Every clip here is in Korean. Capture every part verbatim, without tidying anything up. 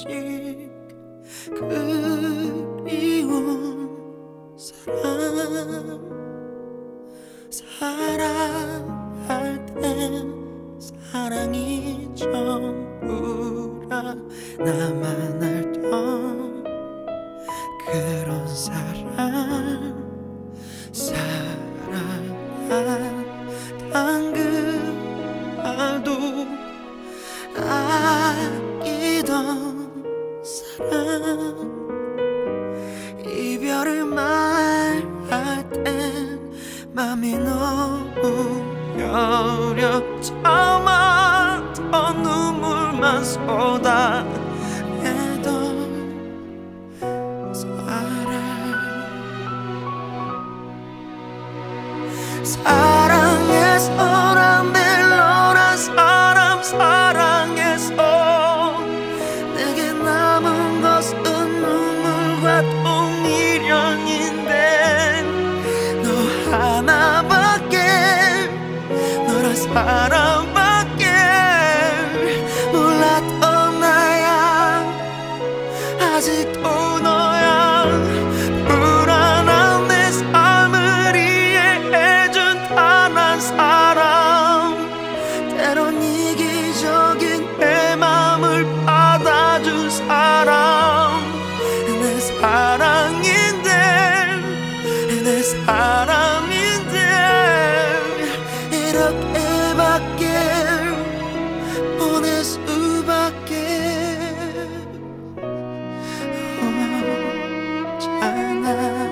아직 그리운 사람 사랑할 땐 사랑이 전부라 나만 알던 그런 사람 사랑한 그 말도 아끼던 사람 이별을 말할 땐 맘이 너무 여려 참아 더 눈물만 쏟아내던 사랑 사랑해서란 멜로난 사람 사랑해서 내게 남은 것은 눈물과 똥미련인데 너 하나밖에 너란 사람밖에 몰랐던 나야 아직도 너야 불안한 내 삶을 이해해준 단 한 사람 때론 이기적인 내 맘을 받아준 사람 내 사랑인데 내 사람인데 이렇게밖에 보낼 수밖에 없잖아.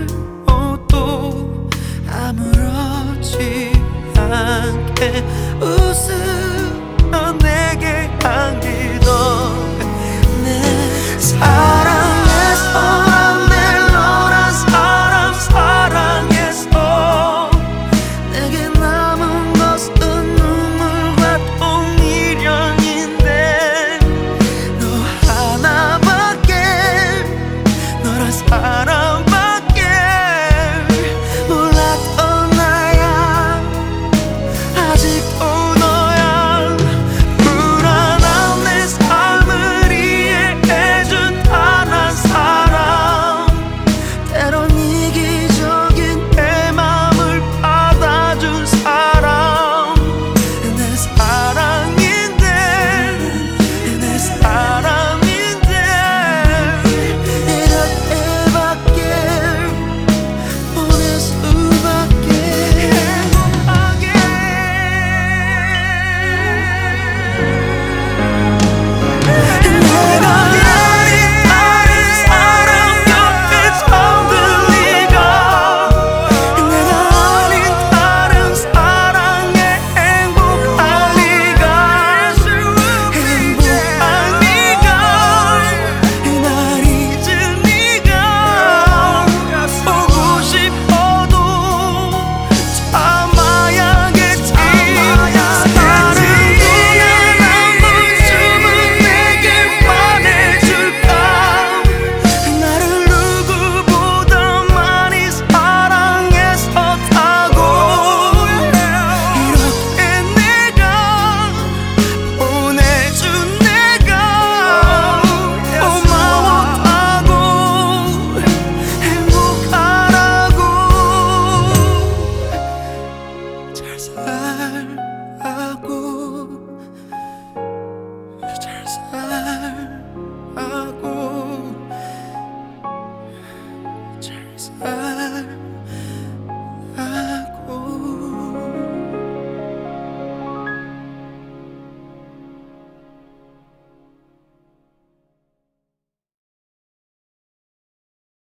아무렇지 않게